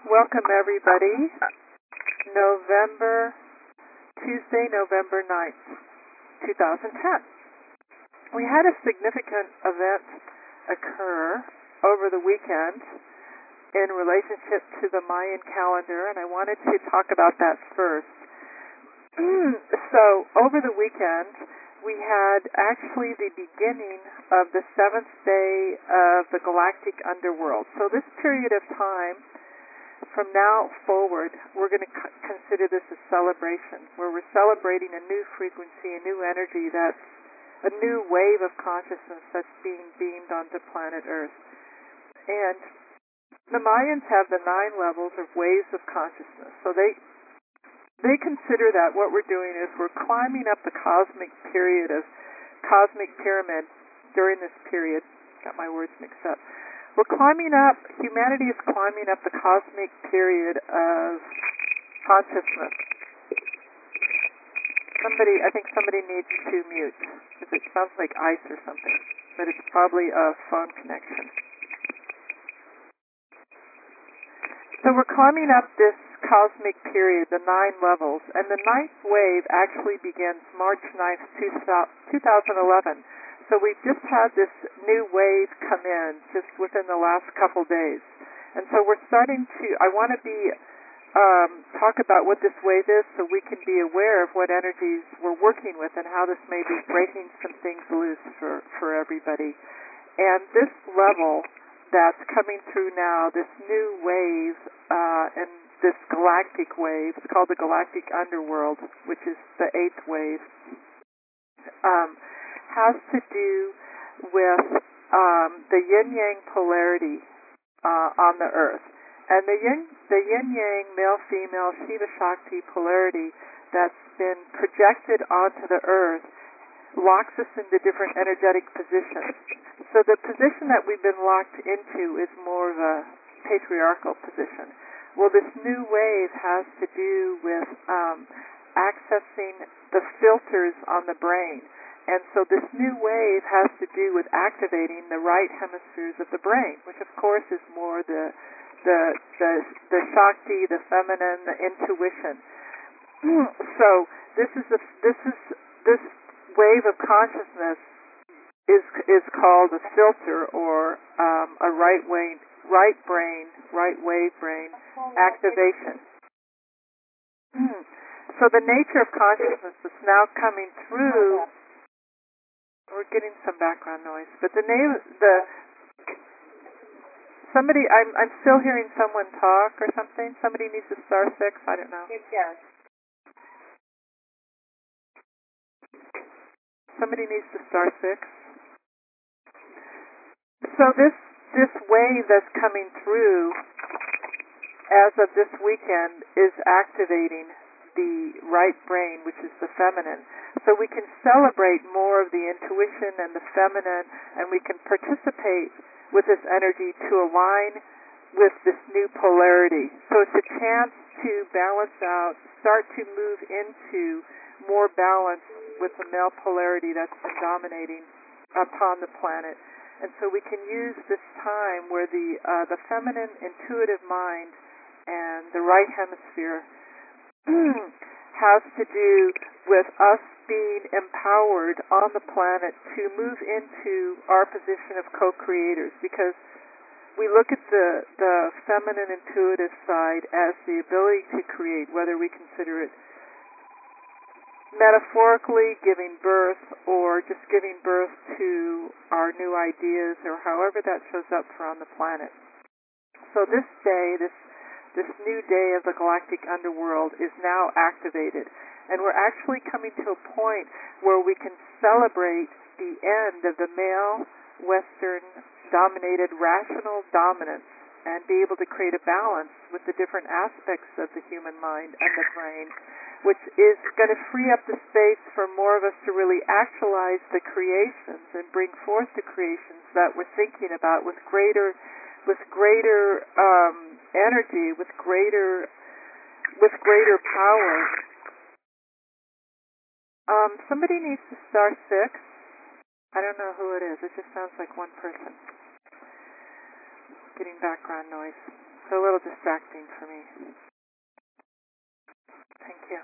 Welcome, everybody. Tuesday, November 9th, 2010. We had a significant event occur over the weekend in relationship to the Mayan calendar, and I wanted to talk about that first. So, over the weekend, we had actually the beginning of the 7th day of the galactic underworld. So this period of time, from now forward, we're going to consider this a celebration, where we're celebrating a new frequency, a new energy, that's a new wave of consciousness that's being beamed onto planet Earth. And the Mayans have the 9 levels of waves of consciousness. So they consider that what we're doing is we're climbing up the cosmic period of cosmic pyramid during this period. Got my words mixed up. We're climbing up, humanity is climbing up the cosmic period of consciousness. I think somebody needs to mute, because it sounds like ice or something, but it's probably a phone connection. So we're climbing up this cosmic period, the 9 levels, and the 9th wave actually begins March 9th, 2011. So we've just had this new wave come in just within the last couple days. And so we're starting to, I want to talk about what this wave is so we can be aware of what energies we're working with and how this may be breaking some things loose for everybody. And this level that's coming through now, this new wave, and this galactic wave, it's called the galactic underworld, which is the 8th wave, has to do with the yin-yang polarity on the Earth. And the yin-yang, male-female, Shiva-Shakti polarity that's been projected onto the Earth locks us into different energetic positions. So the position that we've been locked into is more of a patriarchal position. Well, this new wave has to do with accessing the filters on the brain. And so this new wave has to do with activating the right hemispheres of the brain, which of course is more the Shakti, the feminine, the intuition. So this wave of consciousness is called a filter, or a right wave brain activation. So the nature of consciousness is now coming through. We're getting some background noise, but somebody, I'm still hearing someone talk or something. Somebody needs to star 6. I don't know. Yes. Somebody needs to star 6. So this wave that's coming through as of this weekend is activating the right brain, which is the feminine. So we can celebrate more of the intuition and the feminine, and we can participate with this energy to align with this new polarity. So it's a chance to balance out, start to move into more balance with the male polarity that's been dominating upon the planet. And so we can use this time where the feminine intuitive mind and the right hemisphere has to do with us being empowered on the planet to move into our position of co-creators, because we look at the feminine intuitive side as the ability to create, whether we consider it metaphorically giving birth or just giving birth to our new ideas, or however that shows up for on the planet. So this day, this new day of the galactic underworld is now activated, and we're actually coming to a point where we can celebrate the end of the male Western dominated rational dominance and be able to create a balance with the different aspects of the human mind and the brain, which is going to free up the space for more of us to really actualize the creations and bring forth the creations that we're thinking about with greater energy, with greater power. Somebody needs to star 6. I don't know who it is. It just sounds like one person. Getting background noise. So a little distracting for me. Thank you.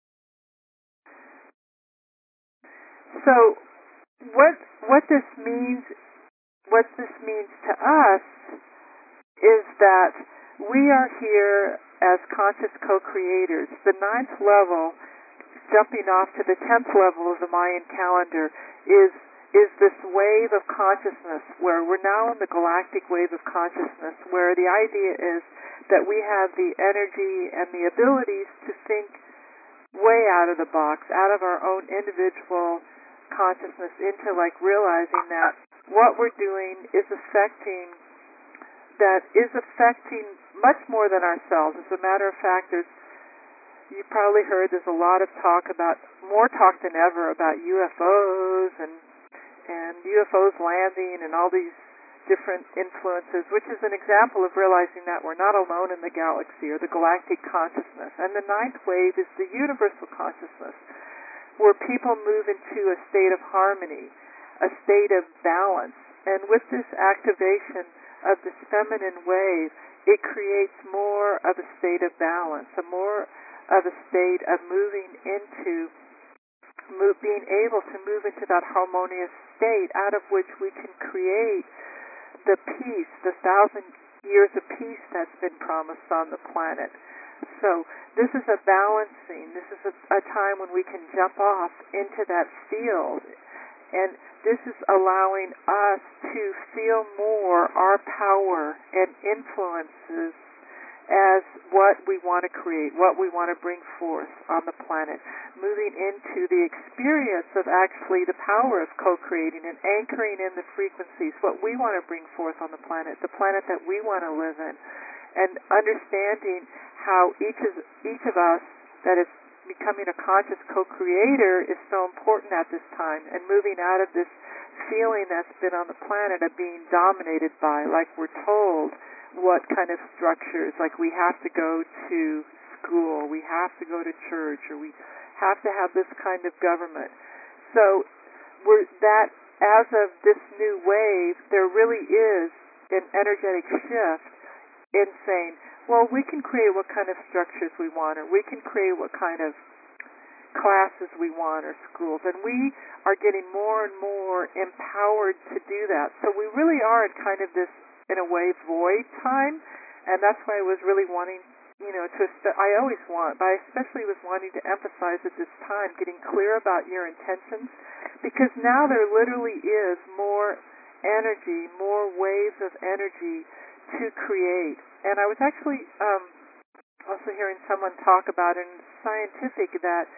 So what this means to us is that we are here as conscious co-creators. The ninth level, jumping off to the 10th level of the Mayan calendar, is this wave of consciousness where we're now in the galactic wave of consciousness, where the idea is that we have the energy and the abilities to think way out of the box, out of our own individual consciousness, into like realizing that what we're doing is affecting much more than ourselves. As a matter of fact, you probably heard there's a lot of more talk than ever about UFOs and UFOs landing and all these different influences, which is an example of realizing that we're not alone in the galaxy or the galactic consciousness. And the ninth wave is the universal consciousness, where people move into a state of harmony, a state of balance. And with this activation of this feminine wave, it creates more of a state of balance, more of a state of being able to move into that harmonious state out of which we can create the peace, the 1,000 years of peace that's been promised on the planet. So this is a balancing. This is a time when we can jump off into that field, and this is allowing us to feel more our power and influences as what we want to create, what we want to bring forth on the planet, moving into the experience of actually the power of co-creating and anchoring in the frequencies, what we want to bring forth on the planet that we want to live in, and understanding how each of us that is becoming a conscious co-creator is so important at this time, and moving out of this feeling that's been on the planet of being dominated by, like we're told, what kind of structures, like we have to go to school, we have to go to church, or we have to have this kind of government. So as of this new wave, there really is an energetic shift in saying, well, we can create what kind of structures we want, or we can create what kind of classes we want, or schools, and we are getting more and more empowered to do that. So we really are in kind of this, in a way, void time, and that's why I was really wanting, I always want, but I especially was wanting to emphasize at this time, getting clear about your intentions, because now there literally is more energy, more waves of energy to create. And I was actually also hearing someone talk about in scientific that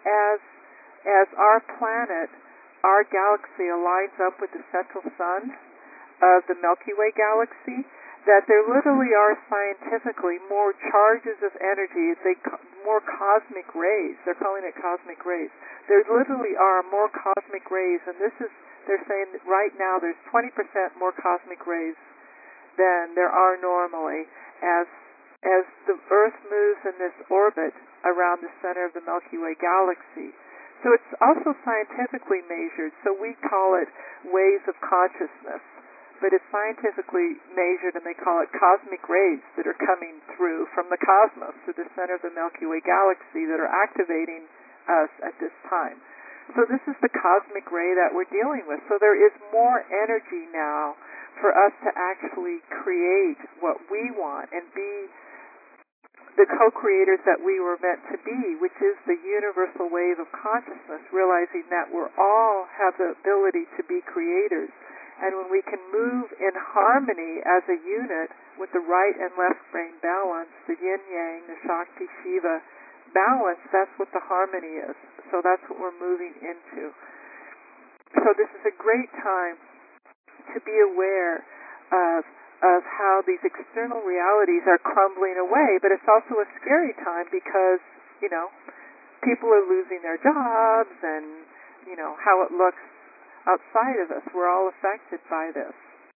as our planet, our galaxy aligns up with the central sun of the Milky Way galaxy, that there literally are scientifically more charges of energy, more cosmic rays. They're calling it cosmic rays. There literally are more cosmic rays, and they're saying that right now there's 20% more cosmic rays than there are normally as the Earth moves in this orbit around the center of the Milky Way galaxy. So it's also scientifically measured, so we call it waves of consciousness. But it's scientifically measured, and they call it cosmic rays that are coming through from the cosmos to the center of the Milky Way galaxy that are activating us at this time. So this is the cosmic ray that we're dealing with. So there is more energy now for us to actually create what we want and be the co-creators that we were meant to be, which is the universal wave of consciousness, realizing that we all have the ability to be creators. And when we can move in harmony as a unit with the right and left brain balance, the yin-yang, the Shakti-Shiva balance, that's what the harmony is. So that's what we're moving into. So this is a great time to be aware of how these external realities are crumbling away, but it's also a scary time because, people are losing their jobs and, how it looks outside of us. We're all affected by this.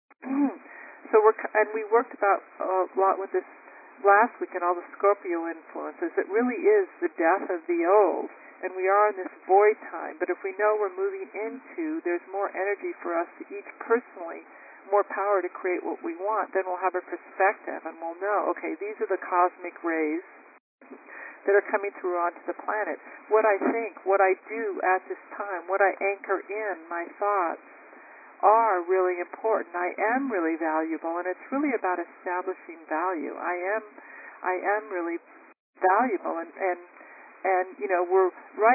So we worked about a lot with this last week and all the Scorpio influences. It really is the death of the old, and we are in this void time. But if we know we're moving into, there's more energy for us to each personally more power to create what we want, then we'll have a perspective and we'll know, okay, these are the cosmic rays that are coming through onto the planet. What I think, what I do at this time, what I anchor in, my thoughts, are really important. I am really valuable, and it's really about establishing value. I am really valuable, and you know, we're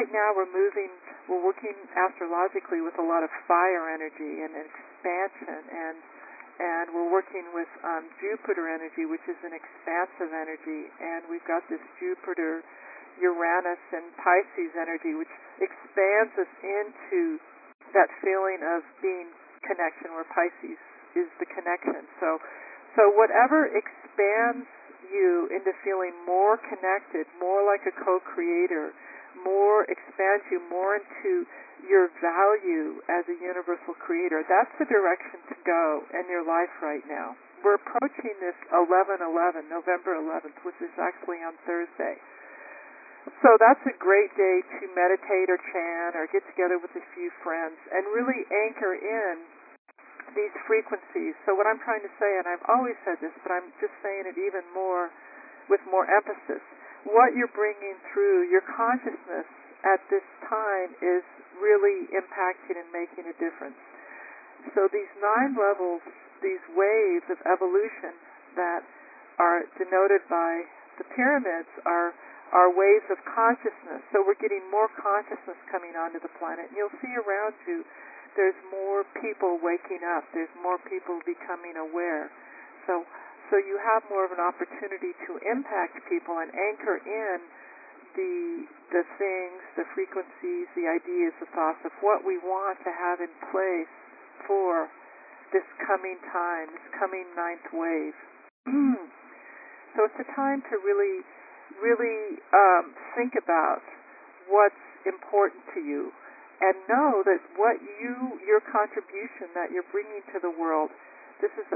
working astrologically with a lot of fire energy and expansion, and we're working with Jupiter energy, which is an expansive energy, and we've got this Jupiter, Uranus, and Pisces energy, which expands us into that feeling of being connection, where Pisces is the connection. So whatever expands you into feeling more connected, more like a co-creator, expands you more into your value as a universal creator, that's the direction to go in your life right now. We're approaching this 11/11, November 11th, which is actually on Thursday. So that's a great day to meditate or chant or get together with a few friends and really anchor in these frequencies. So what I'm trying to say, and I've always said this, but I'm just saying it even more with more emphasis, what you're bringing through your consciousness at this time is really impacting and making a difference. So these 9 levels, these waves of evolution that are denoted by the pyramids are waves of consciousness. So we're getting more consciousness coming onto the planet. And you'll see around you there's more people waking up. There's more people becoming aware. So you have more of an opportunity to impact people and anchor in the things, the frequencies, the ideas, the thoughts of what we want to have in place for this coming time, this coming 9th wave. So it's a time to really think about what's important to you, and know that your contribution that you're bringing to the world, this is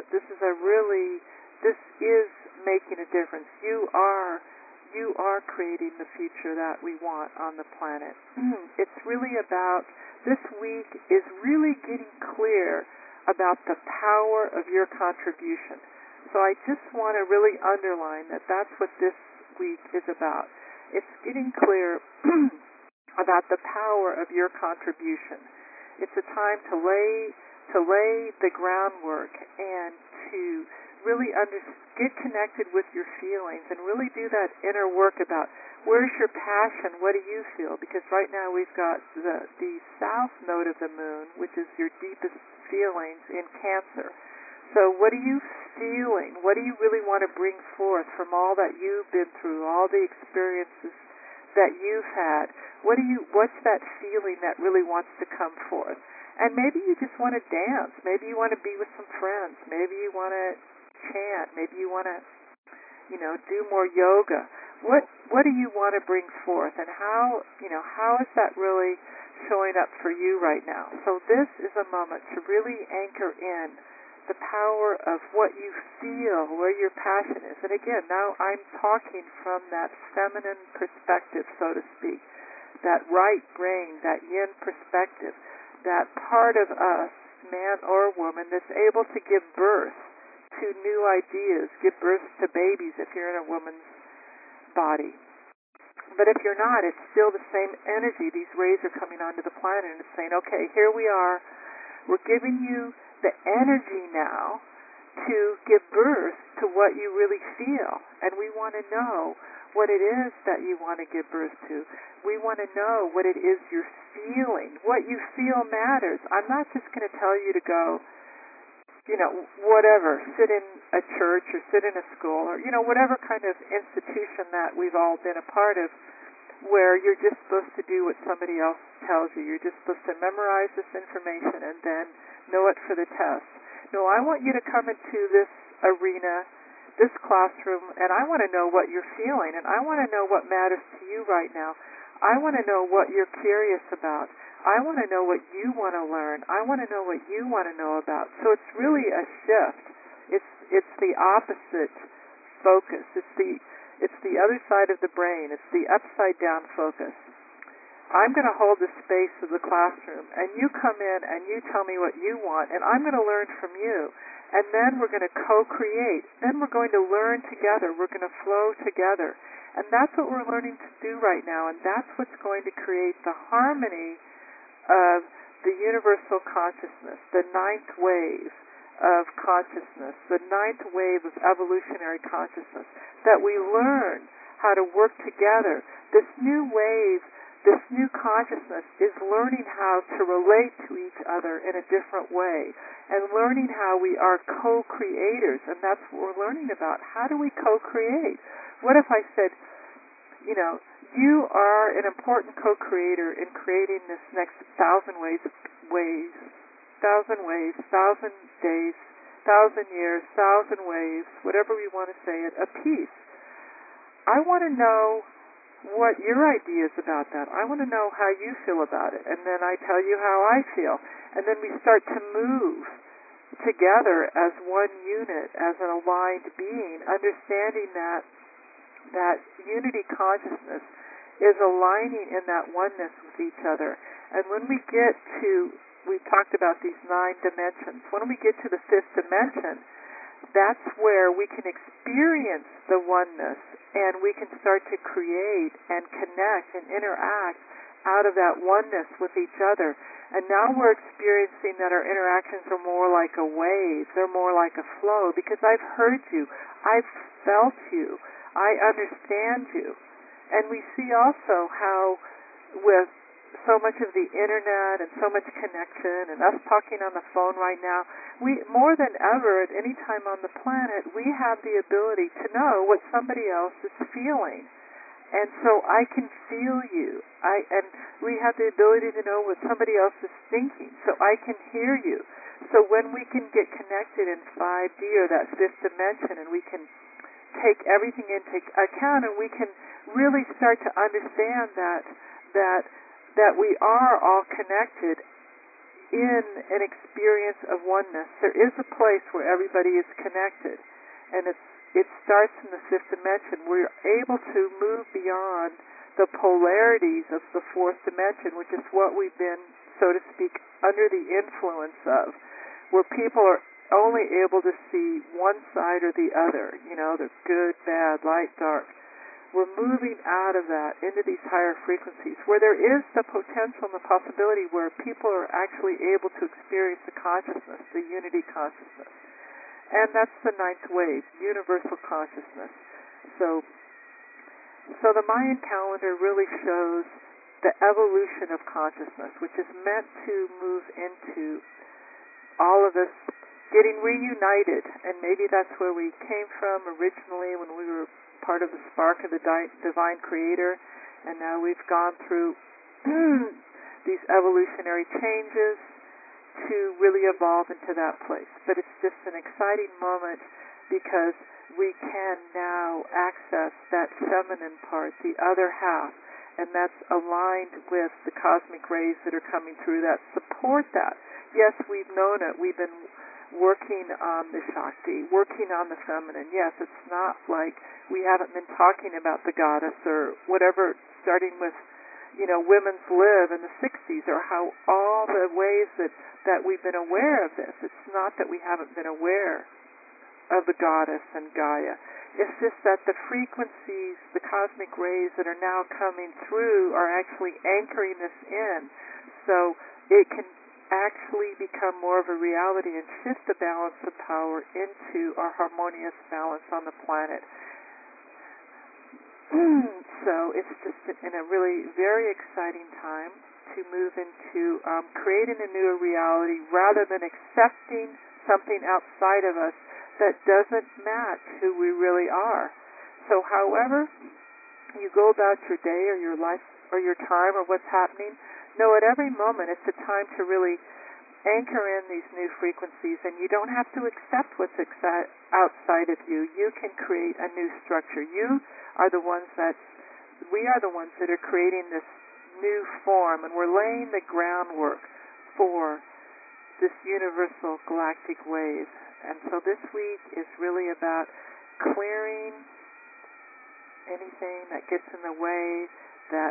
making a difference. You are creating the future that we want on the planet. It's really about, this week is really getting clear about the power of your contribution. So I just want to really underline that that's what this week is about. It's getting clear about the power of your contribution. It's a time to lay the groundwork and to really get connected with your feelings and really do that inner work about where's your passion, what do you feel? Because right now we've got the south node of the moon, which is your deepest feelings in Cancer. So what are you feeling? What do you really want to bring forth from all that you've been through, all the experiences that you've had? What's that feeling that really wants to come forth? And maybe you just want to dance. Maybe you want to be with some friends. Maybe you want to chant. Maybe you want to, do more yoga. What do you want to bring forth? And how is that really showing up for you right now? So this is a moment to really anchor in the power of what you feel, where your passion is. And again, now I'm talking from that feminine perspective, so to speak, that right brain, that yin perspective, that part of us, man or woman, that's able to give birth to new ideas, give birth to babies if you're in a woman's body. But if you're not, it's still the same energy. These rays are coming onto the planet and it's saying, okay, here we are. We're giving you the energy now to give birth to what you really feel. And we want to know what it is that you want to give birth to. We want to know what it is you're feeling. What you feel matters. I'm not just going to tell you to go, whatever, sit in a church or sit in a school or, whatever kind of institution that we've all been a part of, where you're just supposed to do what somebody else tells you. You're just supposed to memorize this information and then know it for the test. No, I want you to come into this arena, this classroom, and I want to know what you're feeling, and I want to know what matters to you right now. I want to know what you're curious about. I want to know what you want to learn. I want to know what you want to know about. So it's really a shift. It's the opposite focus. It's the other side of the brain. It's the upside down focus. I'm going to hold the space of the classroom, and you come in and you tell me what you want, and I'm going to learn from you. And then we're going to co-create. Then we're going to learn together. We're going to flow together. And that's what we're learning to do right now, and that's what's going to create the harmony of the universal consciousness, the ninth wave of consciousness, the ninth wave of evolutionary consciousness, that we learn how to work together. This new wave, this new consciousness is learning how to relate to each other in a different way and learning how we are co-creators, and that's what we're learning about. How do we co-create? What if I said, you are an important co-creator in creating this next 1,000 ways, 1,000 ways, 1,000 days, 1,000 years, 1,000 waves, whatever we want to say it, a piece. I want to know what your idea is about that. I want to know how you feel about it, and then I tell you how I feel, and then we start to move together as one unit, as an aligned being, understanding that unity consciousness is aligning in that oneness with each other. And when we get to, we've talked about these 9 dimensions, when we get to the 5th dimension, that's where we can experience the oneness, and we can start to create and connect and interact out of that oneness with each other. And now we're experiencing that our interactions are more like a wave, they're more like a flow, because I've heard you, I've felt you, I understand you. And we see also how with so much of the internet and so much connection and us talking on the phone right now, we more than ever at any time on the planet, we have the ability to know what somebody else is feeling. And so I can feel you. And we have the ability to know what somebody else is thinking. So I can hear you. So when we can get connected in 5D or that 5th dimension, and we can take everything into account, and we can really start to understand that we are all connected in an experience of oneness. There is a place where everybody is connected, and it starts in the 5th dimension. We're able to move beyond the polarities of the 4th dimension, which is what we've been, so to speak, under the influence of, where people are only able to see one side or the other, the good, bad, light, dark. We're moving out of that into these higher frequencies where there is the potential and the possibility where people are actually able to experience the consciousness, the unity consciousness. And that's the 9th wave, universal consciousness. So the Mayan calendar really shows the evolution of consciousness, which is meant to move into all of us getting reunited. And maybe that's where we came from originally when we were part of the spark of the divine creator, and now we've gone through these evolutionary changes to really evolve into that place. But it's just an exciting moment because we can now access that feminine part, the other half, and that's aligned with the cosmic rays that are coming through that support that. Yes, we've known it. We've been working on the Shakti, working on the feminine. Yes, it's not like we haven't been talking about the goddess or whatever, starting with, women's lib in the 60s, or how all the ways that we've been aware of this. It's not that we haven't been aware of the goddess and Gaia. It's just that the frequencies, the cosmic rays that are now coming through are actually anchoring this in, so it can actually become more of a reality and shift the balance of power into our harmonious balance on the planet. So it's just in a really very exciting time to move into creating a new reality rather than accepting something outside of us that doesn't match who we really are. So however you go about your day or your life or your time or what's happening, know at every moment it's a time to really anchor in these new frequencies, and you don't have to accept what's outside of you. You can create a new structure. We are the ones that are creating this new form, and we're laying the groundwork for this universal galactic wave. And so this week is really about clearing anything that gets in the way, that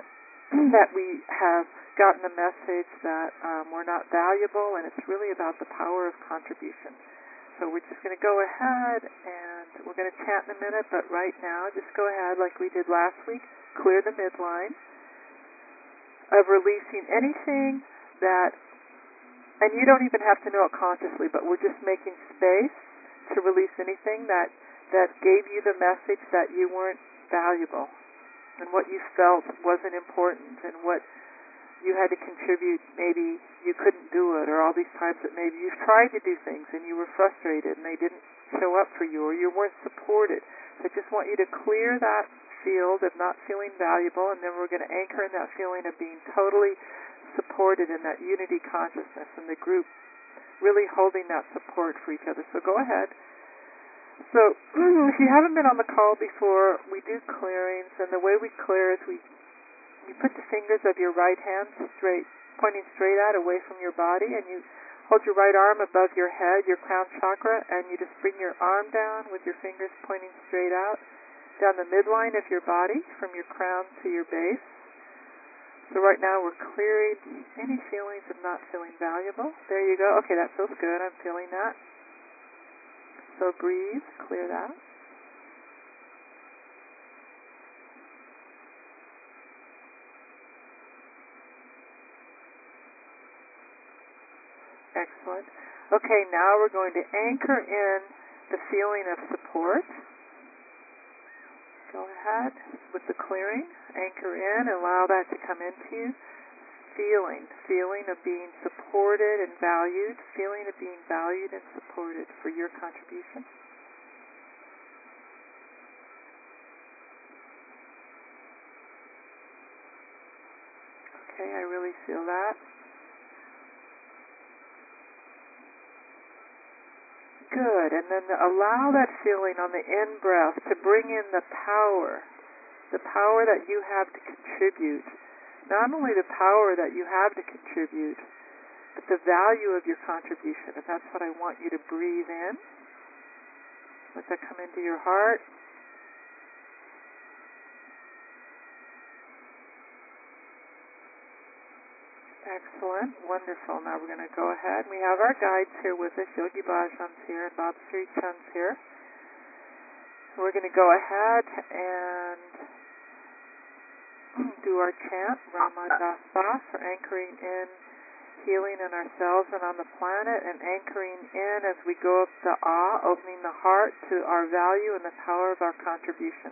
that we have gotten a message that we're not valuable, and it's really about the power of contribution. So we're just going to go ahead, and we're going to chant in a minute, but right now, just go ahead like we did last week, clear the midline of releasing anything that, and you don't even have to know it consciously, but we're just making space to release anything that gave you the message that you weren't valuable, and what you felt wasn't important, and what you had to contribute, maybe you couldn't do it, or all these times that maybe you've tried to do things and you were frustrated and they didn't show up for you, or you weren't supported. So I just want you to clear that field of not feeling valuable, and then we're going to anchor in that feeling of being totally supported in that unity consciousness and the group really holding that support for each other. So go ahead. So if you haven't been on the call before, we do clearings, and the way we clear is you put the fingers of your right hand straight, pointing straight out away from your body, and you hold your right arm above your head, your crown chakra, and you just bring your arm down with your fingers pointing straight out, down the midline of your body from your crown to your base. So right now we're clearing any feelings of not feeling valuable. There you go. Okay, that feels good. I'm feeling that. So breathe, clear that. Excellent. Okay, now we're going to anchor in the feeling of support. Go ahead with the clearing. Anchor in, allow that to come into you. Feeling of being supported and valued, feeling of being valued and supported for your contribution. Okay, I really feel that. Good, and then allow that feeling on the in-breath to bring in the power that you have to contribute. Not only the power that you have to contribute, but the value of your contribution. And that's what I want you to breathe in. Let that come into your heart. Excellent. Wonderful. Now we're going to go ahead. We have our guides here with us. Yogi Bhajan's here and Bob Sri Chun's here. We're going to go ahead and do our chant, Ramadasa, for anchoring in healing in ourselves and on the planet, and anchoring in as we go up the opening the heart to our value and the power of our contribution.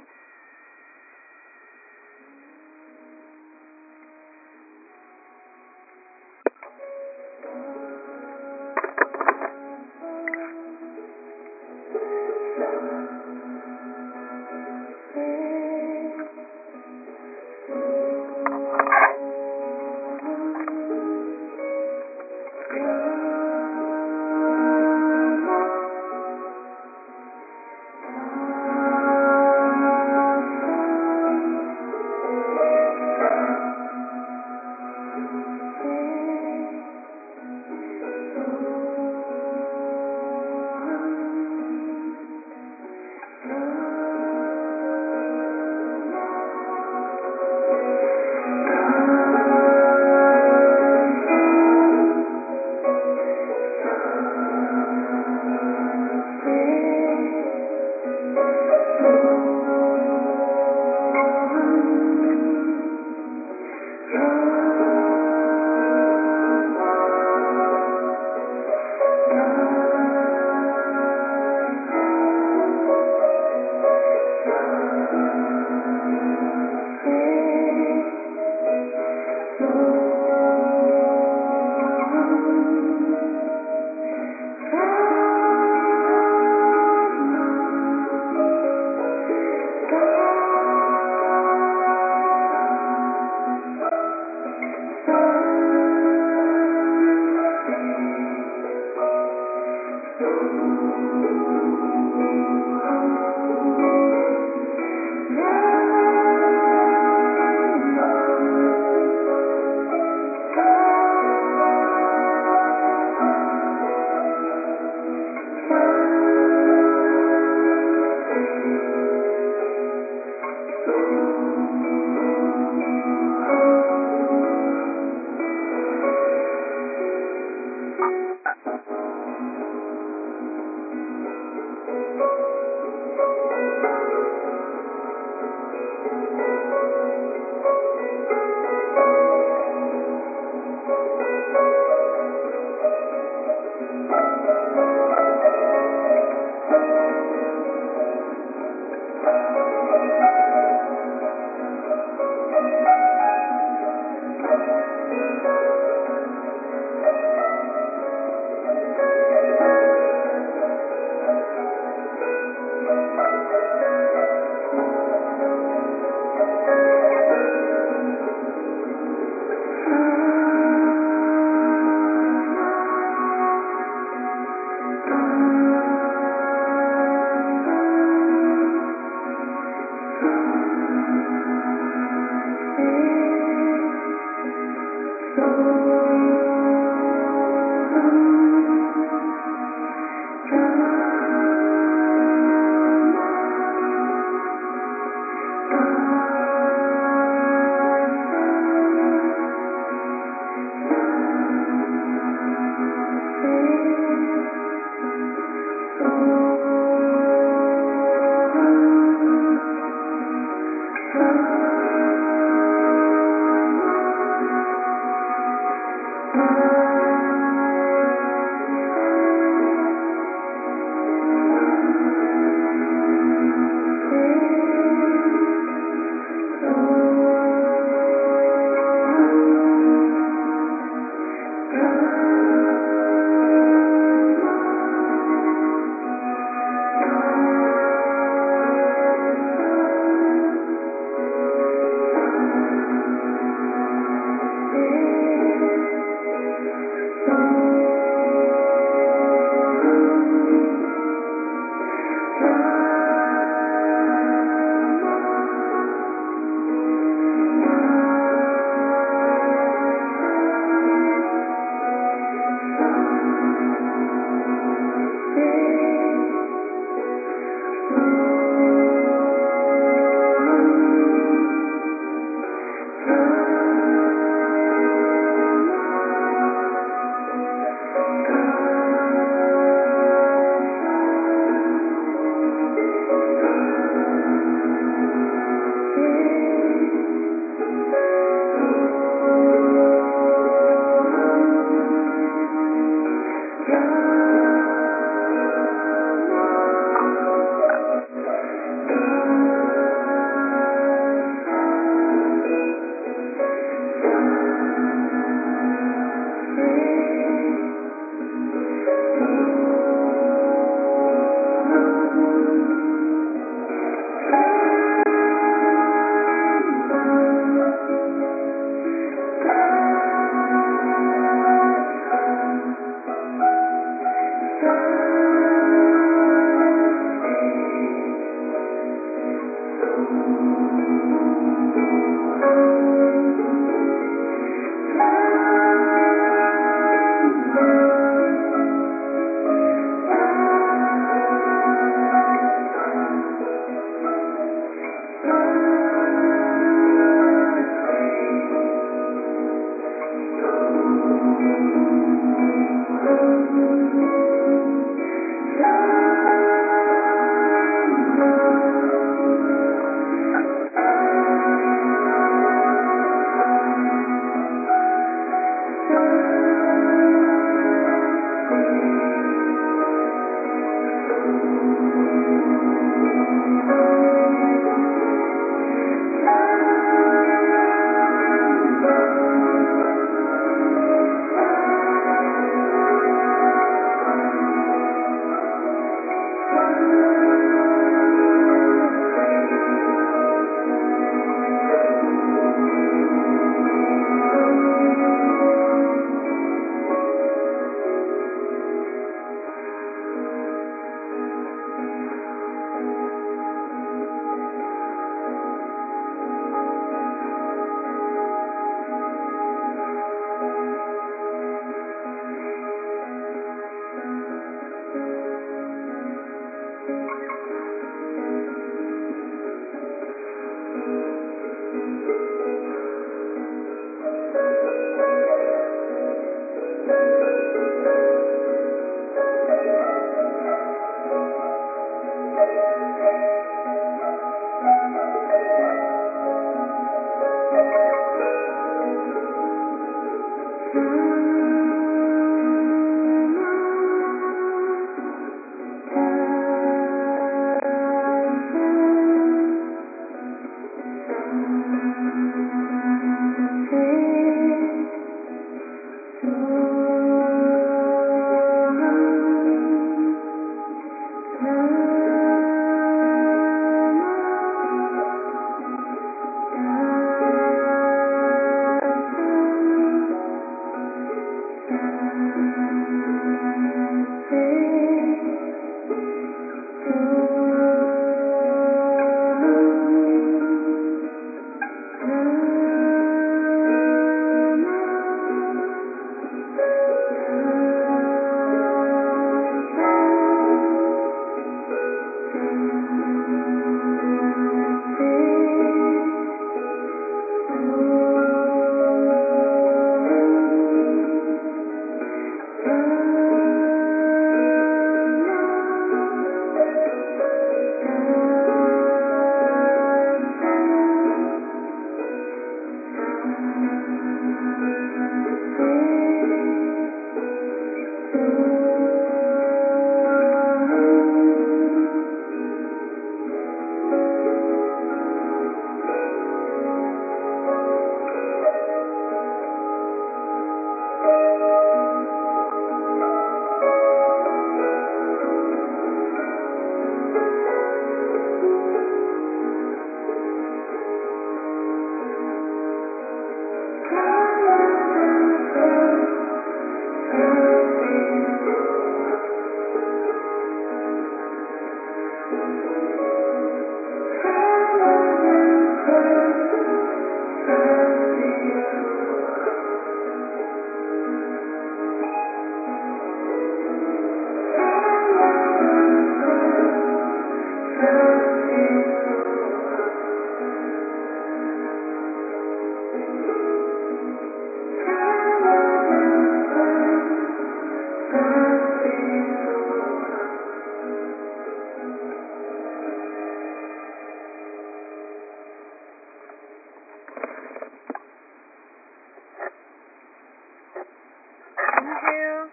Inhale.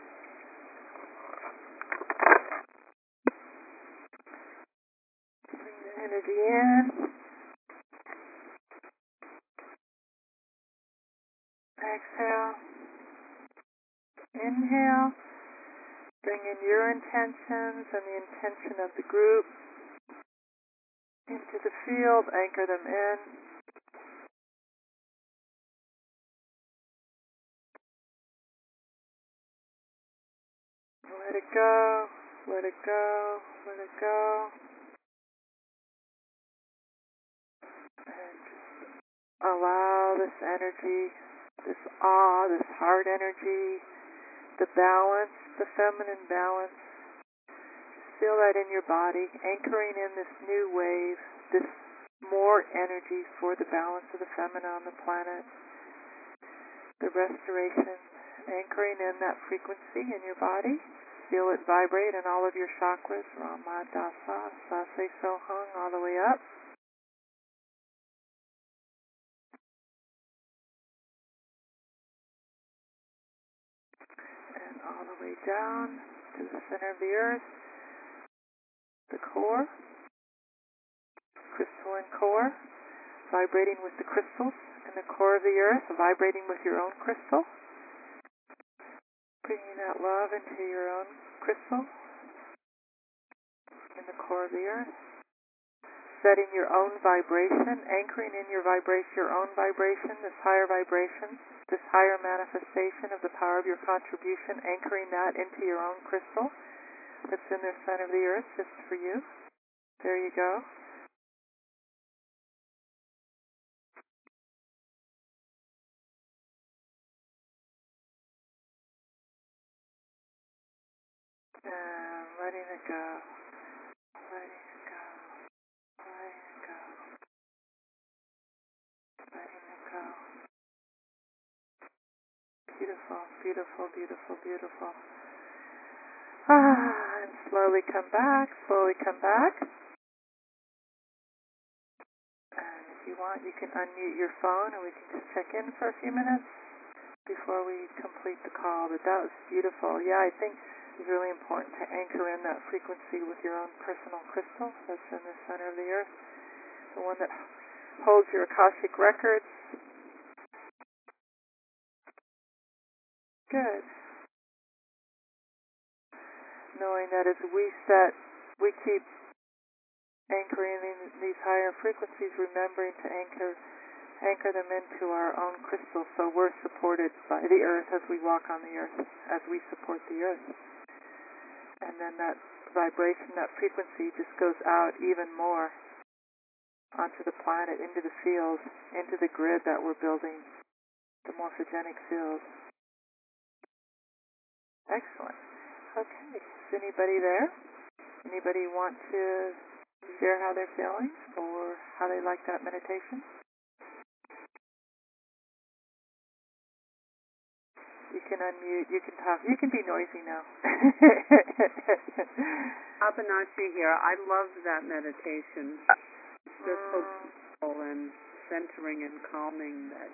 Bring the energy in. Exhale. Inhale. Bring in your intentions and the intention of the group into the field. Anchor them in. Let it go. Let it go. Let it go. And allow this energy, this awe, this heart energy, the balance, the feminine balance. Feel that in your body, anchoring in this new wave, this more energy for the balance of the feminine on the planet, the restoration, anchoring in that frequency in your body. Feel it vibrate in all of your chakras, Rama, Dasa, Sase, Sohung, all the way up. And all the way down to the center of the earth, the core, crystalline core, vibrating with the crystals in the core of the earth, vibrating with your own crystal, bringing that love into your own crystal in the core of the earth, setting your own vibration, anchoring in your vibration, your own vibration, this higher vibration, this higher manifestation of the power of your contribution, anchoring that into your own crystal that's in the center of the earth just for you. There you go. And letting it go, letting it go, letting it go, letting it go. Beautiful, beautiful, beautiful, beautiful. And slowly come back, slowly come back. want, you can unmute your phone and we can just check in for a few minutes before we complete the call. But that was beautiful. Yeah, I think it's really important to anchor in that frequency with your own personal crystal that's in the center of the earth, the one that holds your Akashic records. Good. Knowing that as we keep anchoring in these higher frequencies, remembering to anchor them into our own crystal, so we're supported by the earth as we walk on the earth, as we support the earth. And then that vibration, that frequency just goes out even more onto the planet, into the field, into the grid that we're building, the morphogenic field. Excellent. Okay. Is anybody there? Anybody want to share how they're feeling or how they like that meditation? You can unmute, you can talk, you can be noisy now. Abinashi here. I love that meditation. It's just so peaceful and centering and calming that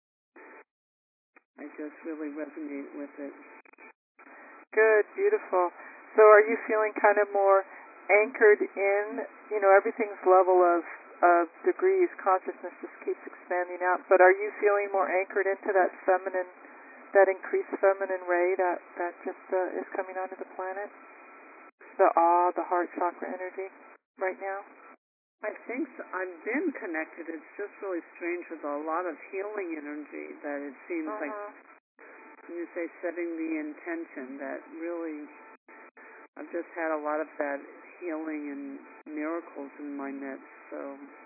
I just really resonate with it. Good, beautiful. So are you feeling kind of more anchored in, everything's level of degrees, consciousness just keeps expanding out, but are you feeling more anchored into that feminine, that increased feminine ray that just is coming onto the planet? The awe, the heart chakra energy right now? I think so. I've been connected. It's just really strange with a lot of healing energy that it seems like when you say setting the intention, that really I've just had a lot of that healing and miracles in my midst, so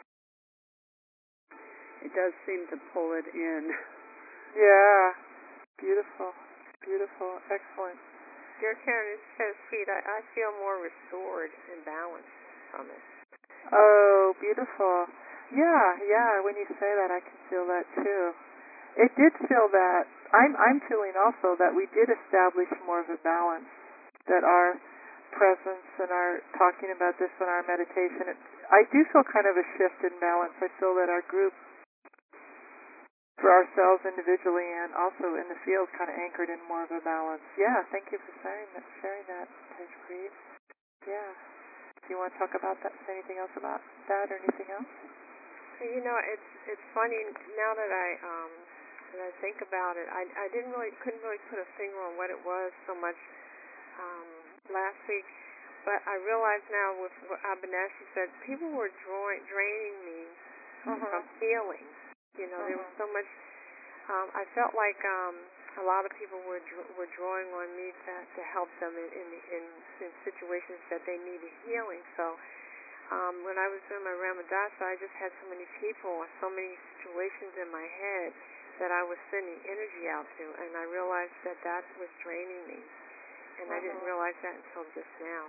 it does seem to pull it in. Yeah. Beautiful. Beautiful. Excellent. Dear Karen, it's so sweet. I feel more restored and balanced from it. Oh, beautiful. Yeah. When you say that, I can feel that too. It did feel that. I'm feeling also that we did establish more of a balance, that our presence and our talking about this in our meditation, I do feel kind of a shift in balance. I feel that our group, for ourselves individually and also in the field, kind of anchored in more of a balance. Yeah, thank you for sharing that, Tajpreet. Yeah. Do you want to talk about that? Say anything else about that or anything else? It's funny now that I think about it. I couldn't really put a finger on what it was so much last week, but I realize now with what Abinashi said, people were draining me from healing. There was so much. I felt like a lot of people were drawing on me to help them in situations that they needed healing. So when I was doing my Ramadasa, I just had so many people, so many situations in my head that I was sending energy out to, and I realized that was draining me. And I didn't realize that until just now.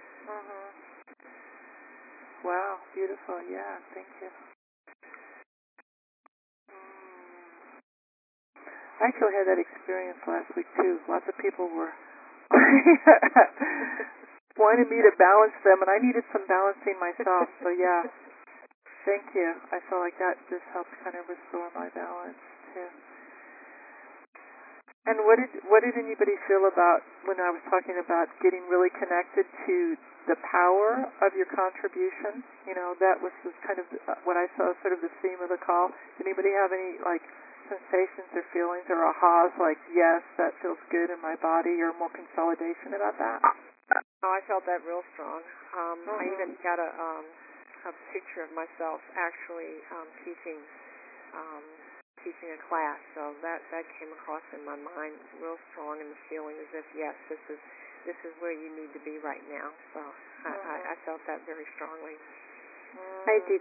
Wow, beautiful. Yeah, thank you. I actually had that experience last week too. Lots of people were wanted me to balance them, and I needed some balancing myself. So yeah, thank you. I felt like that just helped kind of restore my balance too. And what did anybody feel about when I was talking about getting really connected to the power of your contribution? That was just kind of what I saw, sort of the theme of the call. Did anybody have any sensations or feelings or ahas, like, yes, that feels good in my body, or more consolidation about that? Oh, I felt that real strong. I even got a picture of myself actually teaching a class, so that came across in my mind real strong, and the feeling as if, yes, this is where you need to be right now. So I felt that very strongly. I did.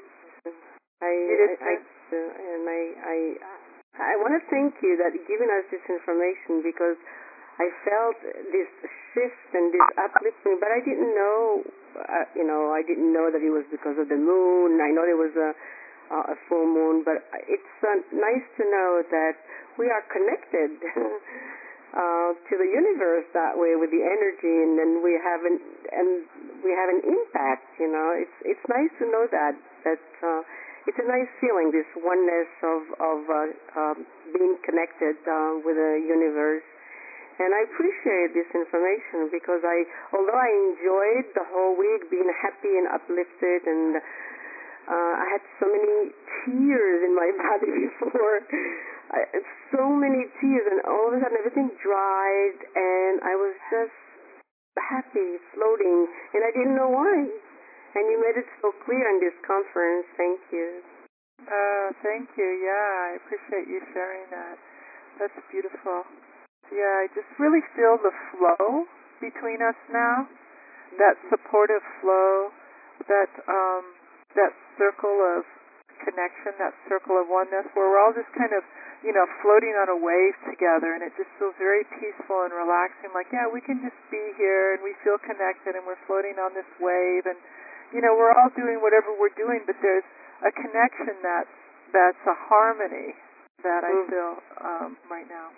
I want to thank you that giving us this information, because I felt this shift and this uplifting, but I didn't know, I didn't know that it was because of the moon. I know there was a full moon, but it's nice to know that we are connected to the universe that way with the energy, and then we have an impact. It's nice to know that it's a nice feeling, this oneness of being connected with the universe. And I appreciate this information because although I enjoyed the whole week being happy and uplifted, and I had so many tears in my body before, so many tears, and all of a sudden everything dried, and I was just happy, floating, and I didn't know why. And you made it so clear in this conference. Thank you. Thank you. Yeah, I appreciate you sharing that. That's beautiful. Yeah, I just really feel the flow between us now, that supportive flow, that circle of connection, that circle of oneness, where we're all just kind of, floating on a wave together, and it just feels very peaceful and relaxing, like, yeah, we can just be here, and we feel connected, and we're floating on this wave, and, we're all doing whatever we're doing, but there's a connection that's a harmony that I feel right now.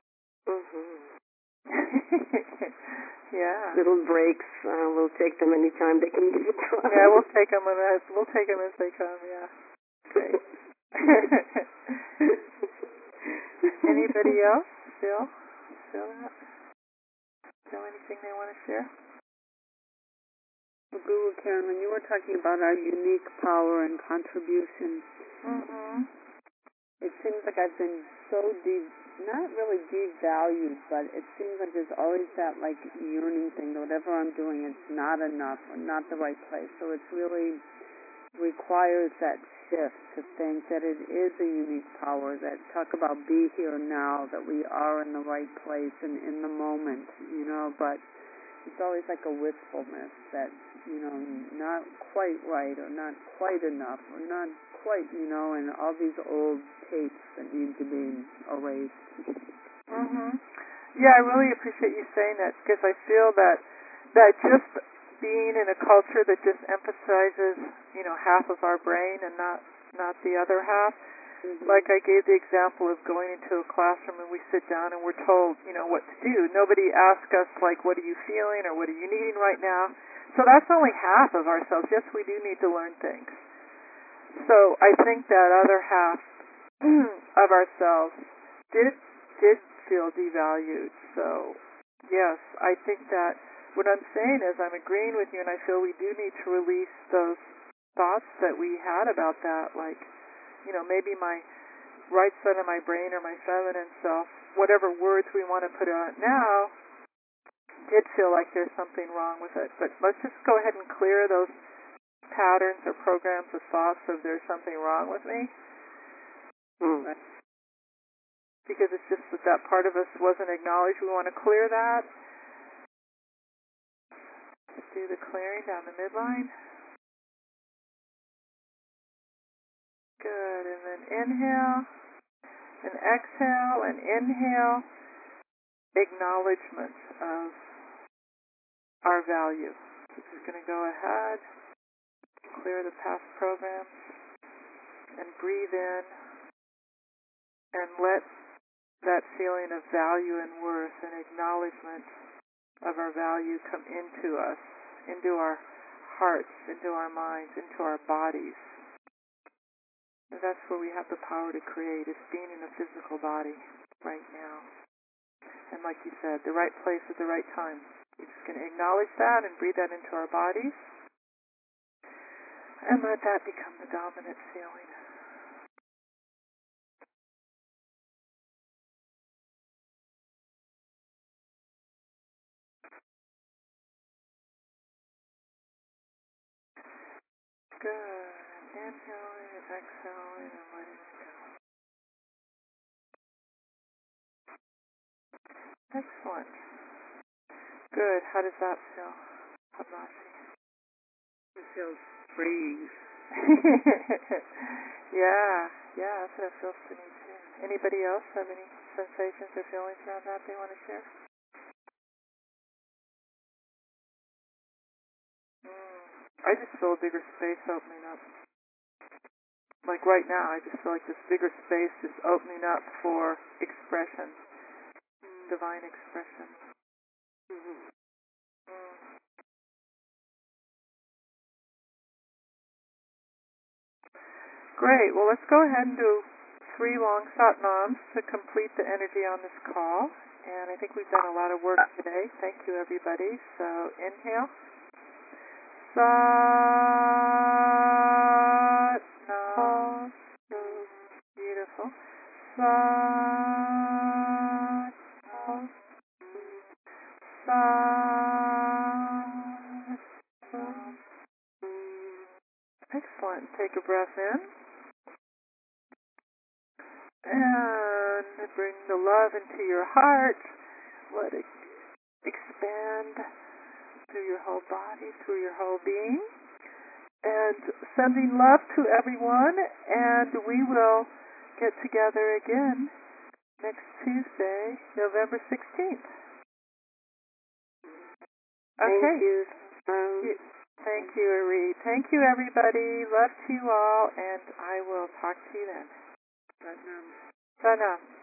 Yeah. Little breaks. We'll take them anytime they can give it to us. Yeah, we'll take them as they come. Yeah. Great. Anybody else feel that? Feel anything they want to share? Well, Guru Karen, when you were talking about our unique power and contribution, it seems like I've been so not really devalued, but it seems like there's always that yearning thing that whatever I'm doing is not enough or not the right place. So it really requires that shift to think that it is a unique power, that talk about be here now, that we are in the right place and in the moment, but it's always like a wistfulness that, not quite right or not quite enough or not quite, and all these old tapes that need to be erased. Yeah, I really appreciate you saying that, because I feel that just being in a culture that just emphasizes, half of our brain and not the other half. Like I gave the example of going into a classroom and we sit down and we're told, what to do. Nobody asks us, what are you feeling or what are you needing right now? So that's only half of ourselves. Yes, we do need to learn things. So I think that other half of ourselves did feel devalued. So yes, I think that what I'm saying is I'm agreeing with you, and I feel we do need to release those thoughts that we had about that, maybe my right side of my brain or my feminine self, whatever words we want to put on it now, did feel like there's something wrong with it. But let's just go ahead and clear those patterns or programs of thoughts of there's something wrong with me. Because it's just that part of us wasn't acknowledged. We want to clear that. Just do the clearing down the midline. Good. And then inhale and exhale and inhale. Acknowledgement of our value. So just going to go ahead, clear the past programs, and breathe in and let that feeling of value and worth and acknowledgement of our value come into us, into our hearts, into our minds, into our bodies. And that's where we have the power to create, is being in a physical body right now. And like you said, the right place at the right time. We're just going to acknowledge that and breathe that into our bodies. And let that become the dominant feeling. Good. Inhaling and exhaling and letting it go. Excellent. Good. How does that feel, Padmasree? It feels freeing. Yeah, that's what it feels to me too. Anybody else have any sensations or feelings around that they want to share? I just feel a bigger space opening up. Like right now, I just feel like this bigger space is opening up for expression, divine expression. Great. Well, let's go ahead and do 3 long Satnams to complete the energy on this call. And I think we've done a lot of work today. Thank you, everybody. So inhale. Satnam. Beautiful. Satnam. Satnam. Excellent. Take a breath in. And bring the love into your heart. Let it expand through your whole body, through your whole being. And sending love to everyone. And we will get together again next Tuesday, November 16th. Okay. Thank you. Thank you, Ari. Thank you, everybody. Love to you all, and I will talk to you then. Satnam.